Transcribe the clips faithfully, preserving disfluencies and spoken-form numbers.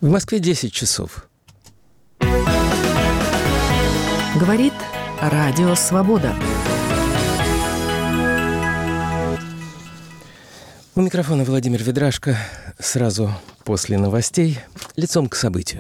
В Москве десять часов. Говорит Радио Свобода. У микрофона Владимир Ведрашко. Сразу после новостей лицом к событию.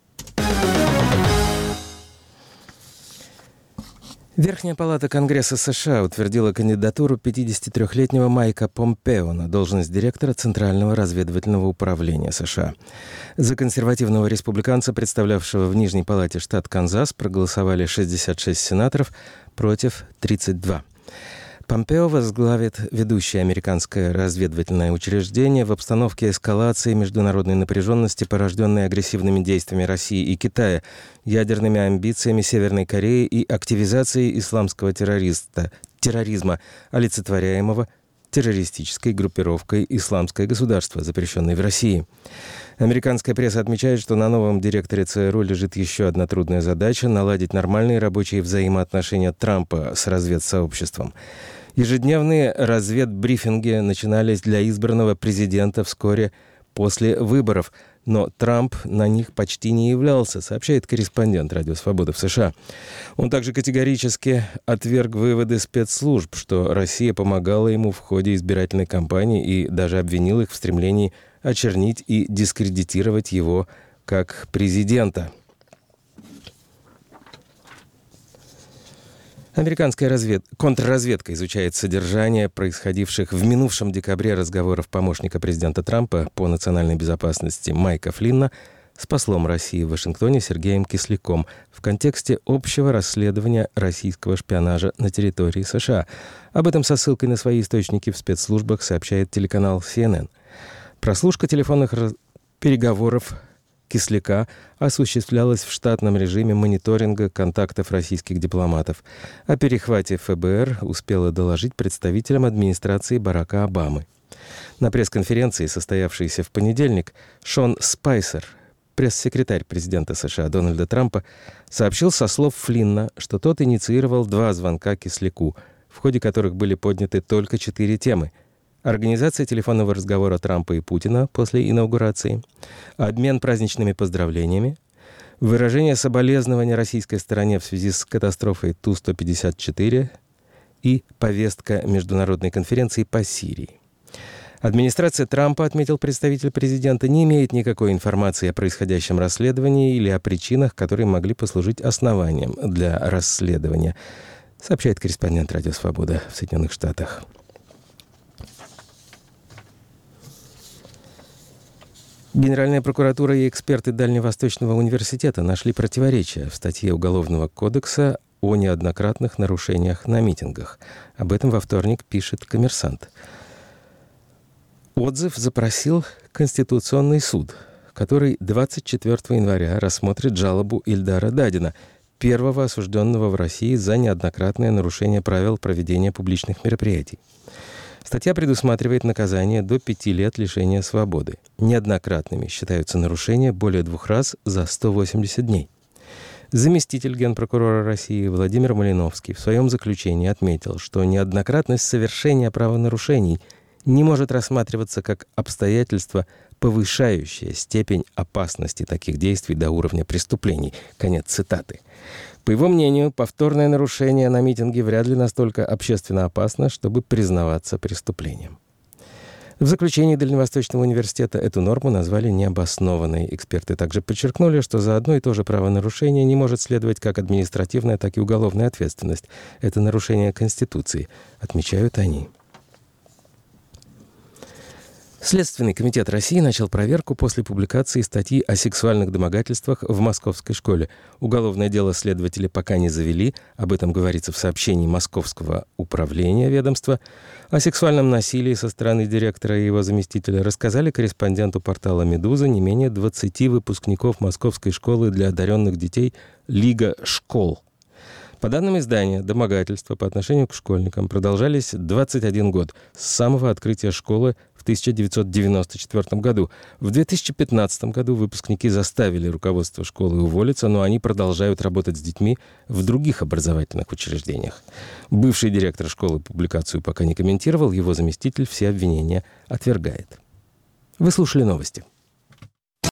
Верхняя палата Конгресса США утвердила кандидатуру пятидесятитрёхлетнего Майка Помпео на должность директора Центрального разведывательного управления США. За консервативного республиканца, представлявшего в Нижней палате штат Канзас, проголосовали шестьдесят шесть сенаторов против тридцати двух. Помпео возглавит ведущее американское разведывательное учреждение в обстановке эскалации международной напряженности, порожденной агрессивными действиями России и Китая, ядерными амбициями Северной Кореи и активизацией исламского террориста, терроризма, олицетворяемого террористической группировкой «Исламское государство», запрещенной в России. Американская пресса отмечает, что на новом директоре ЦРУ лежит еще одна трудная задача – наладить нормальные рабочие взаимоотношения Трампа с разведсообществом. Ежедневные разведбрифинги начинались для избранного президента вскоре после выборов, но Трамп на них почти не являлся, сообщает корреспондент Радио Свобода в США. Он также категорически отверг выводы спецслужб, что Россия помогала ему в ходе избирательной кампании и даже обвинил их в стремлении очернить и дискредитировать его как президента. Американская развед... контрразведка изучает содержание происходивших в минувшем декабре разговоров помощника президента Трампа по национальной безопасности Майка Флинна с послом России в Вашингтоне Сергеем Кисляком в контексте общего расследования российского шпионажа на территории США. Об этом со ссылкой на свои источники в спецслужбах сообщает телеканал си эн эн. Прослушка телефонных раз... переговоров Кисляка осуществлялась в штатном режиме мониторинга контактов российских дипломатов. О перехвате эф бэ эр успела доложить представителям администрации Барака Обамы. На пресс-конференции, состоявшейся в понедельник, Шон Спайсер, пресс-секретарь президента США Дональда Трампа, сообщил со слов Флинна, что тот инициировал два звонка Кисляку, в ходе которых были подняты только четыре темы: организация телефонного разговора Трампа и Путина после инаугурации, обмен праздничными поздравлениями, выражение соболезнования российской стороне в связи с катастрофой Ту сто пятьдесят четыре и повестка международной конференции по Сирии. Администрация Трампа, отметил представитель президента, не имеет никакой информации о происходящем расследовании или о причинах, которые могли послужить основанием для расследования, сообщает корреспондент Радио Свобода в Соединенных Штатах. Генеральная прокуратура и эксперты Дальневосточного университета нашли противоречия в статье Уголовного кодекса о неоднократных нарушениях на митингах. Об этом во вторник пишет «Коммерсант». Отзыв запросил Конституционный суд, который двадцать четвёртого января рассмотрит жалобу Ильдара Дадина, первого осужденного в России за неоднократное нарушение правил проведения публичных мероприятий. Статья предусматривает наказание до пяти лет лишения свободы. Неоднократными считаются нарушения более двух раз за сто восемьдесят дней. Заместитель генпрокурора России Владимир Малиновский в своем заключении отметил, что неоднократность совершения правонарушений не может рассматриваться как обстоятельство, повышающее степень опасности таких действий до уровня преступлений. Конец цитаты. По его мнению, повторное нарушение на митинге вряд ли настолько общественно опасно, чтобы признаваться преступлением. В заключении Дальневосточного университета эту норму назвали необоснованной. Эксперты также подчеркнули, что за одно и то же правонарушение не может следовать как административная, так и уголовная ответственность. Это нарушение Конституции, отмечают они. Следственный комитет России начал проверку после публикации статьи о сексуальных домогательствах в московской школе. Уголовное дело следователи пока не завели, об этом говорится в сообщении Московского управления ведомства. О сексуальном насилии со стороны директора и его заместителя рассказали корреспонденту портала «Медуза» не менее двадцати выпускников Московской школы для одаренных детей «Лига школ». По данным издания, домогательства по отношению к школьникам продолжались двадцать один год, с самого открытия школы в тысяча девятьсот девяносто четвёртом году. В две тысячи пятнадцатом году выпускники заставили руководство школы уволиться, но они продолжают работать с детьми в других образовательных учреждениях. Бывший директор школы публикацию пока не комментировал, его заместитель все обвинения отвергает. Вы слушали новости.